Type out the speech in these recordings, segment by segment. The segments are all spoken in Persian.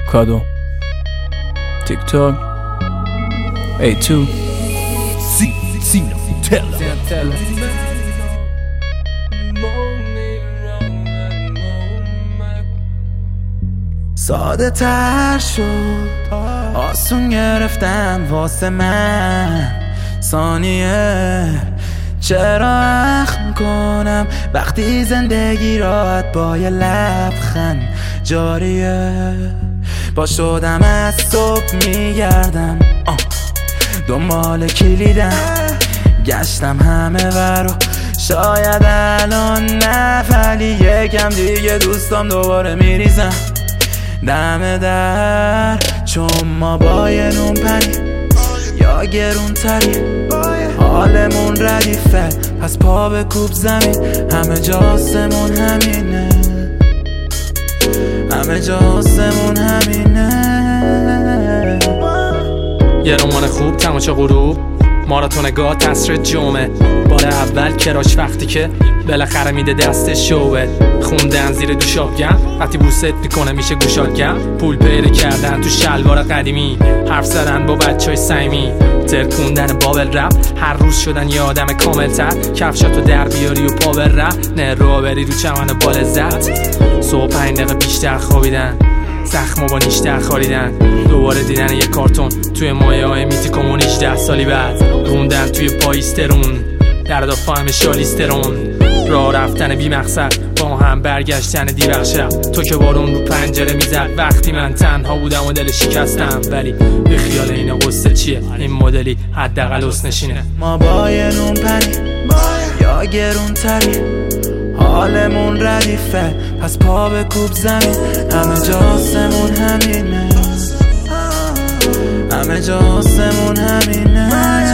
کادو تیک تاک A2 ساده تر شد، آسون گرفتم واسه من ثانیه. چرا اخم کنم وقتی زندگی راحت با یه لبخند جاریه. با شدم از صبح میگردم دنبال کلیدم، گشتم همه ورو شاید الان نه، ولی یکم دیگه دوستام دوباره میریزم دم در، چون ما با یه نون پنی یا گرون تری حالمون ردیفه، پس پا به کوب زمین، همه جا آسمون همینه، همه جا آسمون همینه. یه رمان خوب تماشا غروب، ماراتون گاه تصر جمعه، بار اول کراش وقتی که بالاخره میده دست شوه، خوندن زیر دوشابگم وقتی بوست میکنه میشه گوشاتگم، پول پیدا کردن تو شلوار قدیمی، حرف زدن با بچهای صمیمی، ترکوندن بابل رپ، هر روز شدن یه آدم کامل تر، کفشاتو در بیاری و پا بر رپ، نه رو بری رو چمن با لذت، صبح 5 دقیقه بیشتر خوابیدن، زخمو با نیشتر خاریدن، دوباره دیدن یه کارتون توی مایه های میتی کمون 18 سالی بعد، روندن توی پایسترون درد فهم شالیسترون، راه رفتن بی مقصد با هم برگشتن دیوق شب، تو که بارون رو پنجره میزد وقتی من تنها بودم و دل شکستم، ولی به خیال این قصه چیه این مدلی حداقل حس نشینه. ما با یه نون پنی یا گرون تری حالمون ردیفه، پس پا به کوب زمین، همه جا آسمون همینه، همه جا آسمون همینه.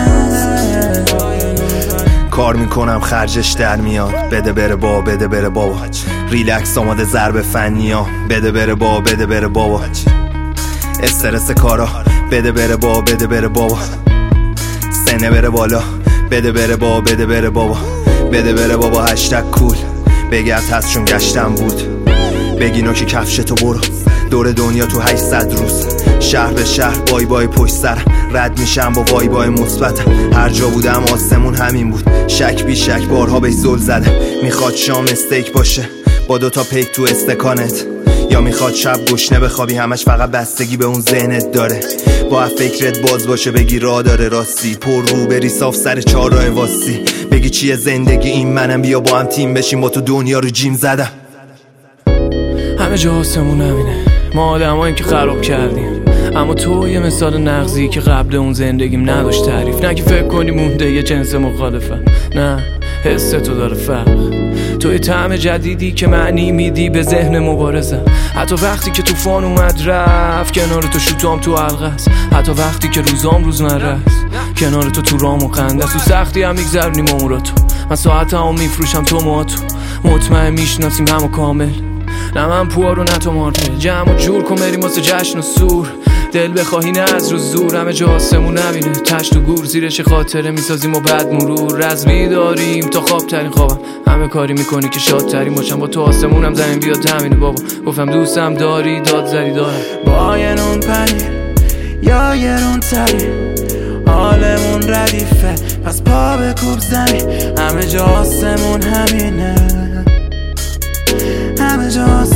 کار میکنم خرجش در میاد، بده بره بابا بده بره بابا، ریلکس آماده ضرب فنی ها، بده بره بابا بده بره بابا، استرس کارا بده بره بابا بده بره بابا، سنه بره بالا بده بره بابا بده بره بابا، بده بره بابا هشتگ کول بگرد هست چون گشتم بود، بگی نوکی کفش تو برو دور دنیا تو 800 روز، شهر به شهر بای بای پشت سر رد میشم با وای بای مثبت، هر جا بودم آسمون همین بود، شک بی شک بارها بهش زل زده، میخواد شام استیک باشه با 2 تا پیک تو استکانت، یا میخواد شب گشنه بخوابی همش فقط بستگی به اون ذهنت داره، با فکرت باز باشه بگی راه داره راستی، پر رو بری صاف سر 4 راه واسی، بگی چیه زندگی این منم، بیا با هم تیم بشیم با تو دنیا رو جیم زدم. همه جا آسمون همینه، ما آدماییم که خراب کردیم، اما تو یه مثال نغزی که قبل اون زندگیم نداشت تعریف، نه که فکر کنی مونده یه جنس مخالفه، نه حس تو داره فرق، تو یه طعم جدیدی که معنی میدی به ذهن مبارزه، حتی وقتی که طوفان اومد رفت کنار تو شوتام تو حلقه است، حتی وقتی که روزام روزمره است کنار تو رام و خنده است، تو سختی هم میگذرونیم عمرا تو، من ساعت هم میفروشم تو ما تو، مطمئن میشناسیم همو کامل، نه من پوار و نه تو مارتل، جمع و جور کن بریم واسه جشن و سور، دل بخواهی نه از رو زور، همه جا آسمون نبینه تشت و گور، زیرش خاطره میسازیم و بعد مرور، رزمی داریم تا خواب ترین خوابم، همه کاری میکنی که شاد ترین باشم، با تو آسمونم زمین بیاد همینه بابا، گفتم دوستم داری داد زری دارم، با یه نون پنیر یا گرون تری حالمون ردیفه، پس پا به کوب زمین، همه جا آسمون همینه، همه جا